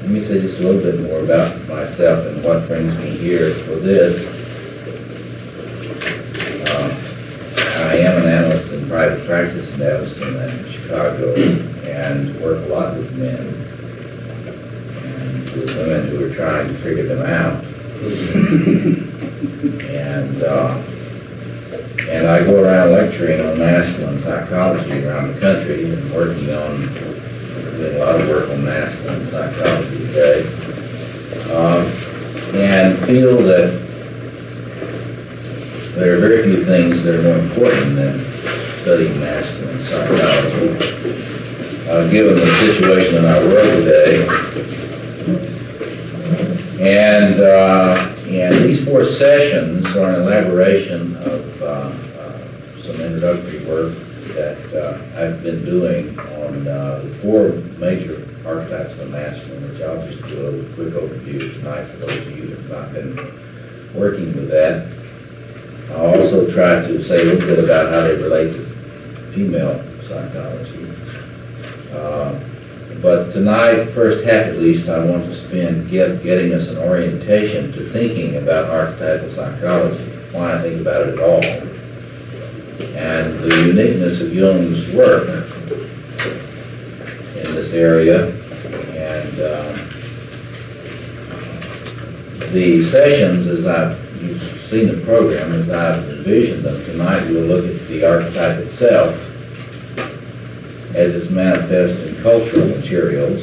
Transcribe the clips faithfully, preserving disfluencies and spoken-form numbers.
let me say just a little bit more about myself and what brings me here for this. Uh, I am an analyst in private practice in Evanston and Chicago, and work a lot with men and with women who are trying to figure them out. and uh, and I go around lecturing on masculine psychology around the country and working on doing a lot of work on masculine psychology today, um, and feel that there are very few things that are more important than studying masculine psychology. Uh, given the situation in our world today, and uh, and these four sessions are an elaboration of uh, uh, some introductory work that uh, I've been doing on uh, the four major archetypes of the masculine, which I'll just do a quick overview tonight for those of you who have not been working with that. I'll also try to say a little bit about how they relate to female psychology. Uh, but tonight, first half at least, I want to spend get, getting us an orientation to thinking about archetypal psychology, why I think about it at all, and the uniqueness of Jung's work in this area. And uh, the sessions, as I've you've seen the program, as I've envisioned them tonight, we'll look at the archetype itself as it's manifest in cultural materials.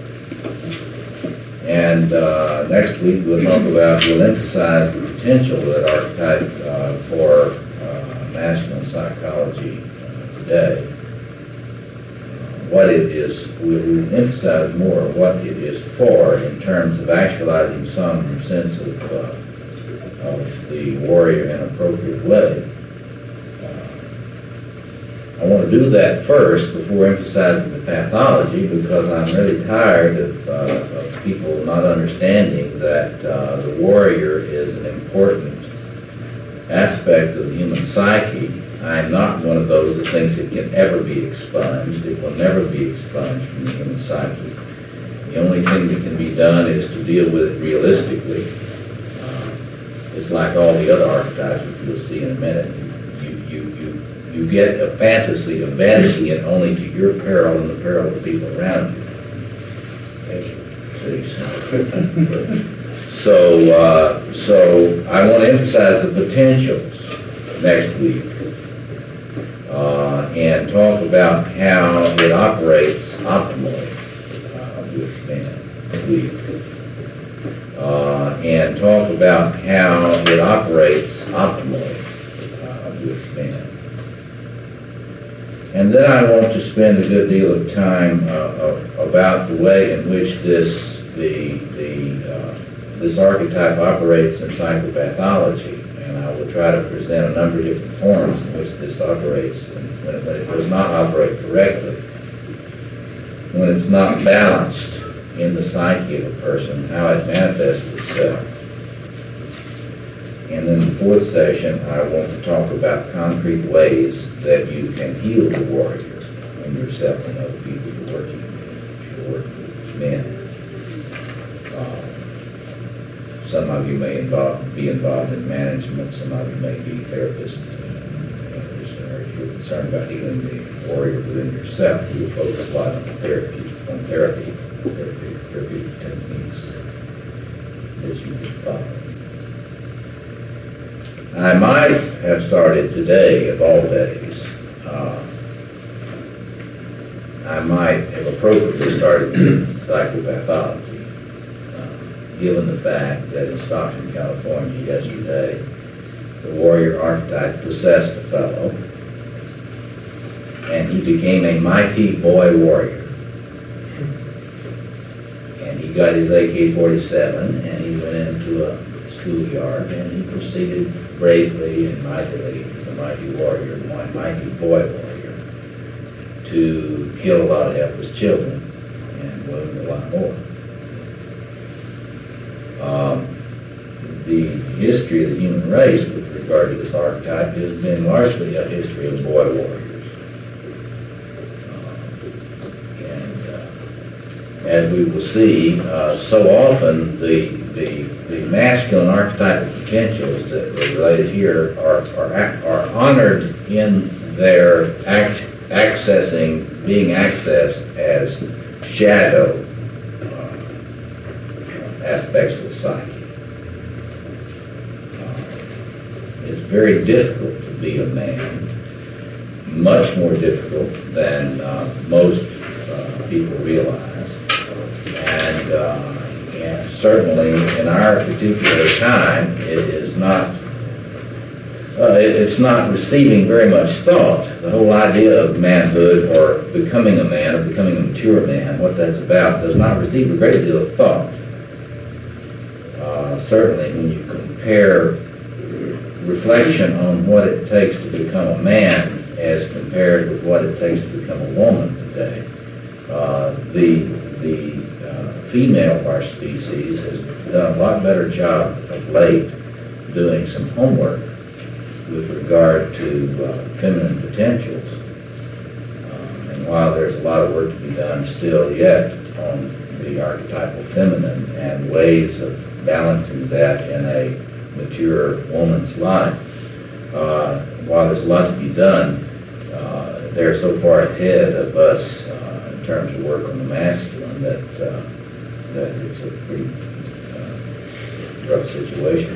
And uh, next week we'll talk about, we'll emphasize the potential of that archetype uh, for uh, masculine psychology uh, today. What it is, we'll emphasize more what it is for in terms of actualizing some sense of, uh, of the warrior in an appropriate way. I want to do that first before emphasizing the pathology, because I'm really tired of, uh, of people not understanding that uh, the warrior is an important aspect of the human psyche. I'm not one of those that thinks it can ever be expunged. It will never be expunged from the human psyche. The only thing that can be done is to deal with it realistically. Uh, it's like all the other archetypes, which we'll see in a minute. You, you, you You get a fantasy of banishing it only to your peril and the peril of the people around you. So, uh, so I want to emphasize the potentials next week uh, and talk about how it operates optimally uh, with men. Uh, and talk about how it operates optimally uh, with men. And then I want to spend a good deal of time uh, about the way in which this the the uh, this archetype operates in psychopathology, and I will try to present a number of different forms in which this operates, and when it, when it does not operate correctly, when it's not balanced in the psyche of a person, how it manifests itself. And then the fourth session, I want to talk about concrete ways that you can heal the warrior and yourself and other people you're working with, if you're working with men. Uh, some of you may involve, be involved in management, some of you may be therapists, uh, if you're concerned about healing the warrior within yourself, you will focus a lot on therapy, on therapy, therapy, therapeutic techniques that you can follow. I might have started today, of all days, uh, I might have appropriately started with psychopathology, uh, given the fact that in Stockton, California yesterday, the warrior archetype possessed a fellow, and he became a mighty boy warrior. And he got his A K forty-seven, and he went into a schoolyard, and he proceeded bravely and mightily as a mighty warrior, one mighty boy warrior, to kill a lot of helpless children and wound a lot more. Um, the history of the human race with regard to this archetype has been largely a history of boy warriors. Uh, and uh, as we will see, uh, so often the, the, the masculine archetypal potentials that are related here are, are, are honored in their act, accessing, being accessed as shadow uh, aspects of the psyche. Uh, it's very difficult to be a man, much more difficult than uh, most uh, people realize. And, uh, and certainly in our particular time, it is not, uh, it, it's not receiving very much thought. The whole idea of manhood or becoming a man or becoming a mature man, what that's about, does not receive a great deal of thought. Uh, certainly when you compare reflection on what it takes to become a man as compared with what it takes to become a woman today, uh, the, the female of our species has done a lot better job of late doing some homework with regard to uh, feminine potentials. Um, and while there's a lot of work to be done still yet on the archetypal feminine and ways of balancing that in a mature woman's life, uh, while there's a lot to be done, uh, they're so far ahead of us uh, in terms of work on the masculine that uh, that it's a pretty uh, rough situation.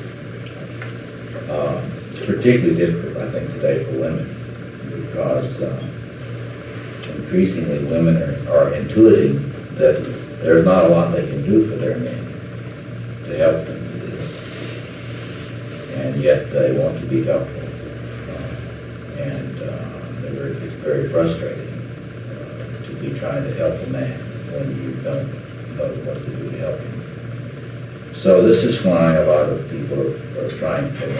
Uh, it's particularly difficult, I think, today for women because uh, increasingly women are, are intuiting that there's not a lot they can do for their men to help them do this. And yet they want to be helpful. Uh, and uh, very, it's very frustrating uh, to be trying to help a man when you don't know what to do to help him. So this is why a lot of people are, are trying to.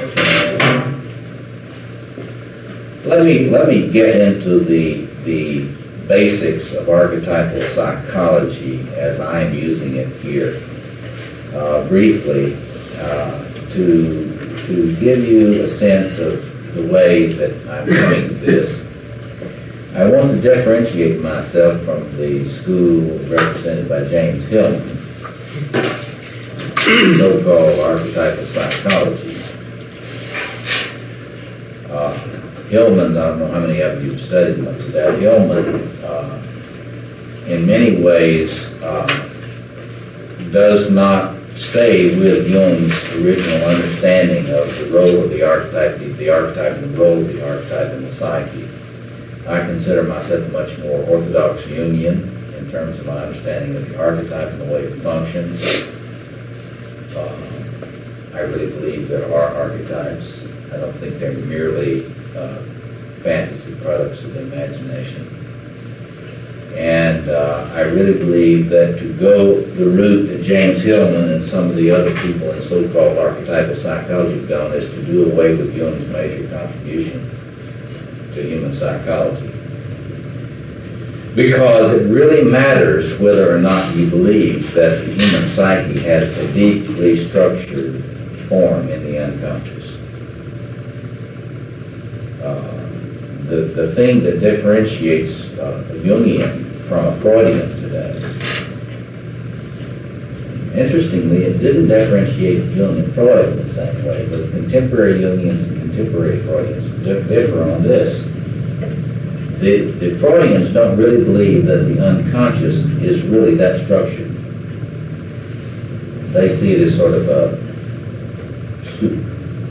Let me let me get into the the basics of archetypal psychology as I'm using it here uh, briefly uh, to to give you a sense of the way that I'm coming to this. I want to differentiate myself from the school represented by James Hillman, so-called archetypal psychology. Uh, Hillman, I don't know how many of you have studied much of that. Hillman, uh, in many ways, uh, does not stay with Jung's original understanding of the role of the archetype, the, the archetype and the role of the archetype in the psyche. I consider myself a much more orthodox Jungian in terms of my understanding of the archetype and the way it functions. Uh, I really believe there are archetypes. I don't think they're merely uh, fantasy products of the imagination. And uh, I really believe that to go the route that James Hillman and some of the other people in so-called archetypal psychology have gone is to do away with Jung's major contribution to human psychology. Because it really matters whether or not you believe that the human psyche has a deeply structured form in the unconscious. Uh, the, the thing that differentiates uh, a Jungian from a Freudian today, interestingly, it didn't differentiate Jung and Freud in the same way, but contemporary Jungians and contemporary Freudians differ on this. The, the Freudians don't really believe that the unconscious is really that structured. They see it as sort of a soup,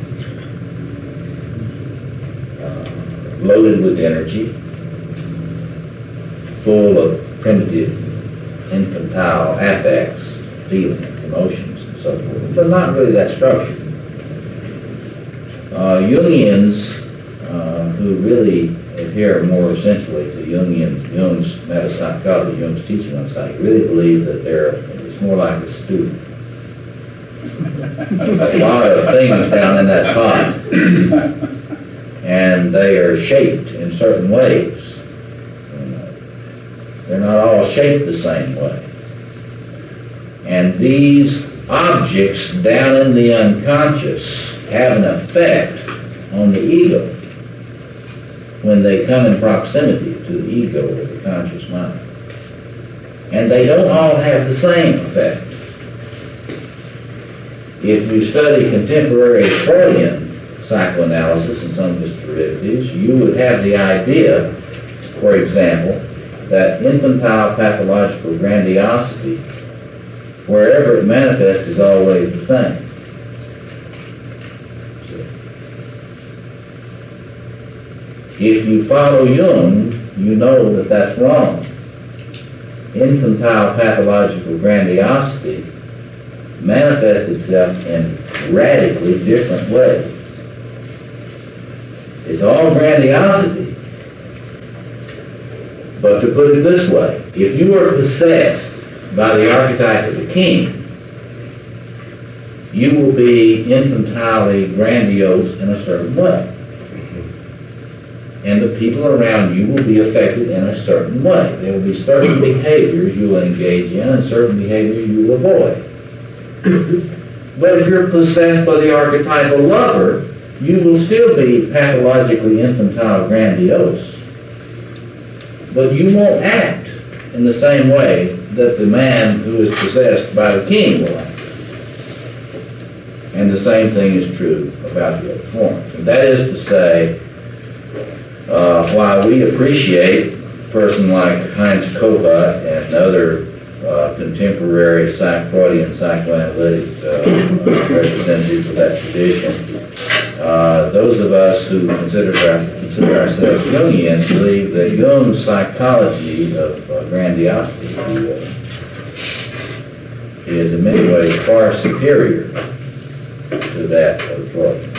uh, loaded with energy, full of primitive, infantile affects, feelings, emotions, and so forth, but not really that structured. Uh, Jungians, uh, who really adhere more essentially to Jungian, Jung's metapsychology, Jung's teaching on psyche, really believe that they're, it's more like a stew. A lot of things down in that pot. And they are shaped in certain ways. They're not all shaped the same way. And these objects down in the unconscious have an effect on the ego when they come in proximity to the ego or the conscious mind. And they don't all have the same effect. If you study contemporary Freudian psychoanalysis and some of its derivatives, you would have the idea, for example, that infantile pathological grandiosity, wherever it manifests, is always the same. If you follow Jung, you know that that's wrong. Infantile pathological grandiosity manifests itself in radically different ways. It's all grandiosity. But to put it this way, if you are possessed by the archetype of the king, you will be infantilely grandiose in a certain way. And the people around you will be affected in a certain way. There will be certain behaviors you will engage in and certain behaviors you will avoid. But if you're possessed by the archetypal lover, you will still be pathologically infantile grandiose. But you won't act in the same way that the man who is possessed by the king will act. And the same thing is true about the other forms. And that is to say, uh, while we appreciate a person like Heinz Kohut and other uh, contemporary psych Freudian psychoanalytic uh, representatives of that tradition, uh, those of us who consider, our, consider ourselves Jungian believe that Jung's psychology of uh, grandiosity uh, is in many ways far superior to that of Freud.